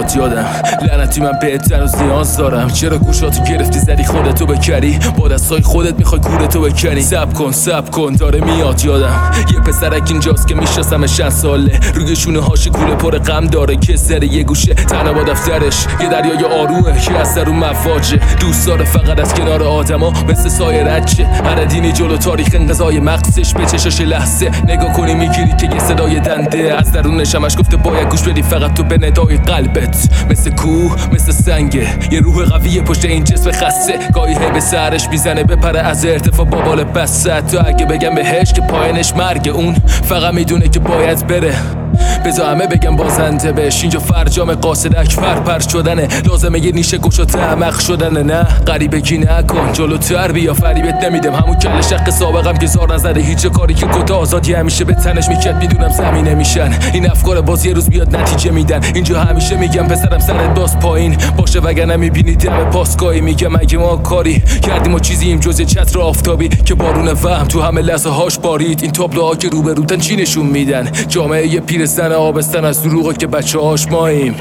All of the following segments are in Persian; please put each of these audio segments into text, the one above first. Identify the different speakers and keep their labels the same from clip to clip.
Speaker 1: میاد یادم لعنتی من بهتر و نیاز دارم. چرا گوشاتو گرفتی زدی خودتو بکری، با دستای خودت میخوای کورتو بکنی. سب کن داره میاد یادم یه پسرک اینجاست که میشناسمش چند ساله، روی شونه هاش کوله پر غم داره که سر یه گوشه تنها با دفترش، یه دریای آرومه که از درون مواجه. دوست داره فقط از کنار آدما مثل سایه رد شه، هر دینی جلو تاریخ انقضای مقصش به چشاش لحظه نگاه کنی میگیری که یه صدای دنده از درونش همش گفته باید گوش بدی فقط تو به ندای قلبت. مثل کوه مثل سنگه، یه روح قویه پشت این جسم خسته، گاهی به سرش میزنه بپره از ارتفاع با بال بسته. تو اگه بگم بهش که پایینش مرگ، اون فقط میدونه که باید بره. بذار همه بگم بازنده بش، اینجا فرجام قاصدک پر شدنه، لازمه یه نیشه گوش و تعمق شدنه. نه غریبگی نکن جلوتر بیا، فریبت نمیدم همون کل شق سابقم که زار نزده هیچ کاری که گفت آزادی همیشه به تنش میکرد. میدونم زمینه میشن این افکار باز یه روز بیاد نتیجه میدن. اینجا همیشه میگم پسرم سرت باز پایین باشه وگرنه میبینی دم پاسگاهی. میگم اگه ما کاری کردیم و چیزیم جز چتر آفتابی که بارون وهم تو همه لحظه هاش بارید. این تابلوها که روبروتن چی نشون میدن؟ جامعه یه پیرزن آبستن از دروغه که بچه هاش ماییم.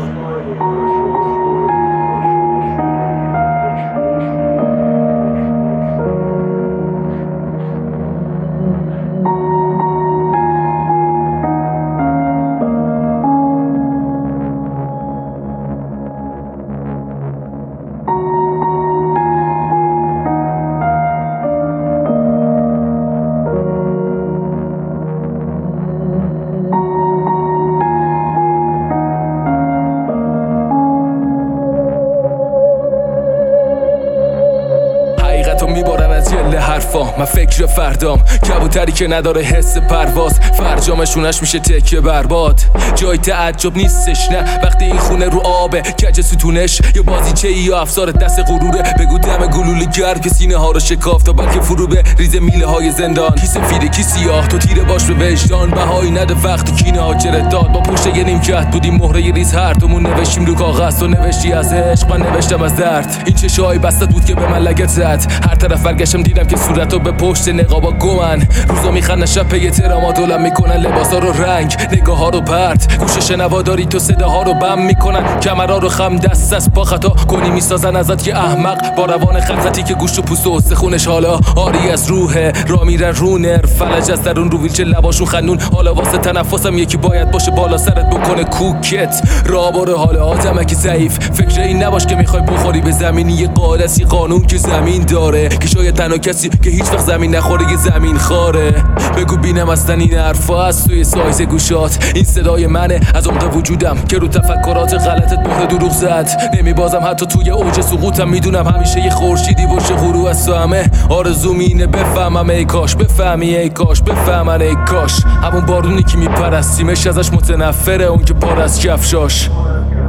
Speaker 1: میبارن از یله حرفا، من فکر فردام کبوتری که نداره حس پرواز، فرجامشونش میشه تکه برباد. جای تعجب نیستش نه وقتی این خونه رو آبه، کج ستونش یا بازیچه یا افسار دست غروره. بگو دم گلوله گرد که سینه ها رو شکافت تا بلکه فرو به ریز میله های زندان. کی سفیده کی سیاه تو تیره باش به وجدان، بهایی نده وقتی کینه هاجرت داد. با پشت یه نیمکت بودیم مهره ریز هر دومون نوشتیم رو کاغذ، تو نوشتی از عشق من نوشتم از درد. این چشای بسته بود که به من لگت زد، هر طرف برگشتم دیدم که صورتو به پشت نقابا گمن. روزا میخندن شب پی تراما دولم میکنن، لباسا رو رنگ نگاه ها رو پرت، گوش شنوا داری تو صداها رو بم میکنن. کمرها رو خم دست از پا خطا کنی میسازن ازت که احمق، با روان خطتی که گوشت و پوست و استخونش حالا آری از روحه. را میرن رو نر فلج از درون رو ویلچه لباشون خندون، حالا واسه تنفسم یکی باید باشه بالا سرت بکنه کوکت. را باره حال آدمک ضعیف، فکر این نباش که میخوای بخوری به زمینی یه قالسی قانون که زمین داره، که شاید تنها کسی که هیچ وقت زمین نخوره یه زمین خاره. بگو بینم اصلا این حرفا از توی سایز گوشات، این صدای منه از عمق وجودم که رو تفکرات غلطت مهر دروغ زد. نمیبازم حتی توی اوج سقوطم، میدونم همیشه یه خورشیدی باشه غروب از تو همه. آرزوم اینه بفهمم ای کاش بفهمی، ای کاش بفهمن ای کاش. همون بارونی که میپرستیمش ازش متنفره، اون که پر از کفشاش.